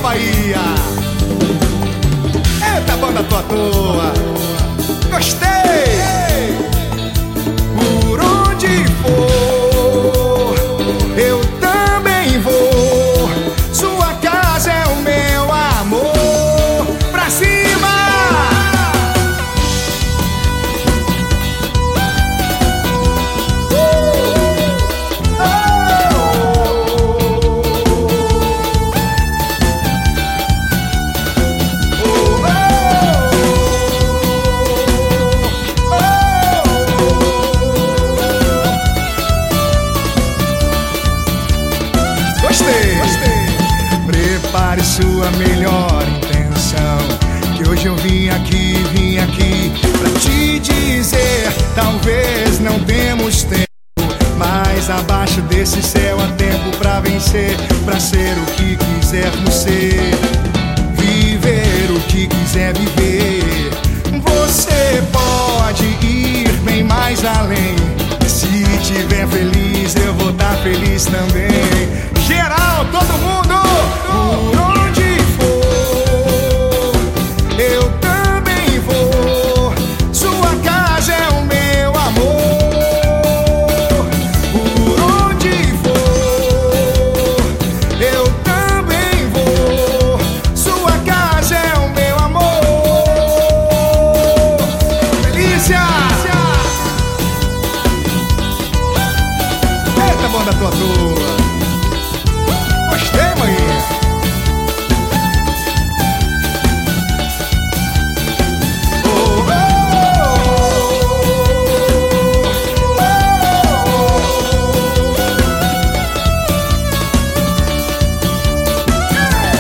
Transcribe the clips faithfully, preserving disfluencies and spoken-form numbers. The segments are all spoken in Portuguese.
Bahia. Eita, banda tua toa. Gostei. Por onde for, eu também vou. Sua casa é o meu amor. Pra cima! Gostei, gostei. Prepare sua melhor intenção, que hoje eu vim aqui, vim aqui pra te dizer: talvez não temos tempo, mas abaixo desse céu há tempo pra vencer, pra ser o que quisermos ser, viver o que quiser viver. Você pode ir bem mais além. Se tiver feliz, eu vou estar feliz também. Geral, todo mundo, por onde for, eu também vou. Sua casa é o meu amor. Por onde for, eu também vou. Sua casa é o meu amor. Delícia! Eita, banda tua tua. Gostei, mãe. Oh, oh, oh, oh.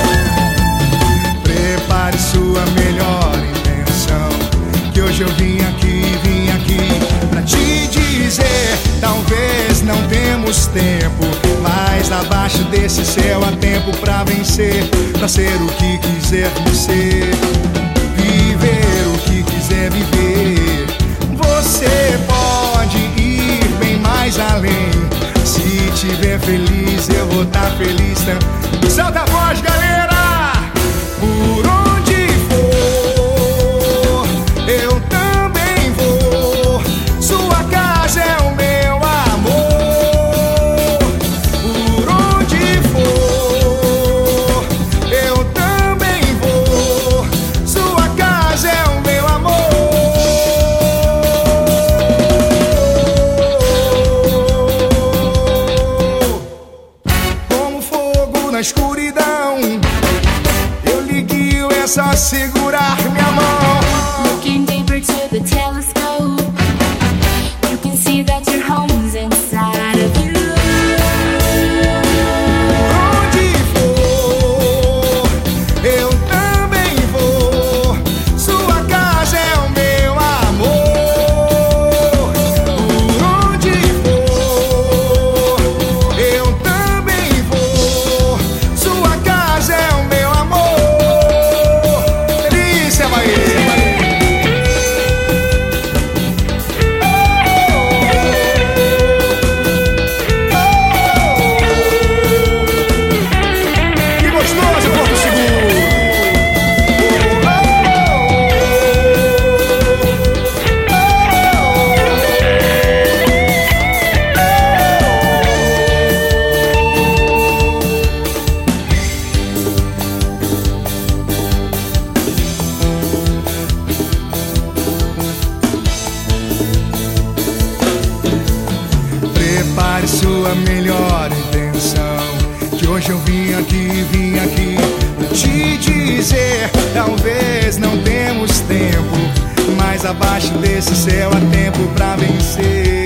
Prepare sua melhor intenção, que hoje eu vim aqui, vim aqui pra te dizer: talvez não temos tempo, mas abaixo desse céu há tempo pra vencer, pra ser o que quisermos ser, viver o que quiser viver. Você pode ir bem mais além. Se tiver feliz, eu vou estar feliz também. Solta a voz, galera! Por onde for, eu também vou. Sua casa é o meu amor. Por onde for, eu também vou. Sua casa é o meu amor. Como fogo na escuridão, eu liguei, é só segurar minha mão. Looking deeper to the telescope, you can see that your home's inside of you. Onde for, eu também vou. Sua casa é o meu amor. Por onde for, eu também vou. Sua casa é o meu amor. Delícia, Bahia. Que gostoso, Porto Seguro. Prepare sua melhor intenção, que hoje eu vim aqui, vim aqui pra te dizer: talvez não temos tempo, mas abaixo desse céu há tempo pra vencer.